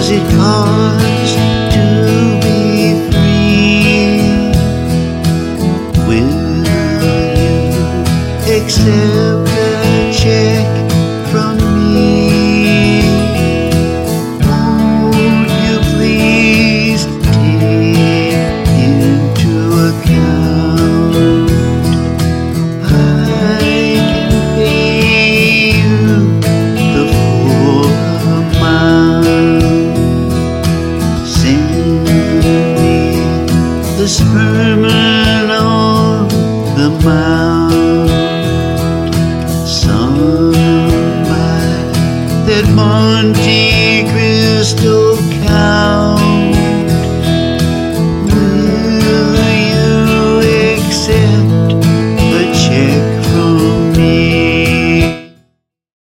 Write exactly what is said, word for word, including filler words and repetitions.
does it cost to be free? Will you accept a check from me? Won't you please take into account I can pay you the full amount? Send me the sperm on the mount. Some by that Monte Cristo count.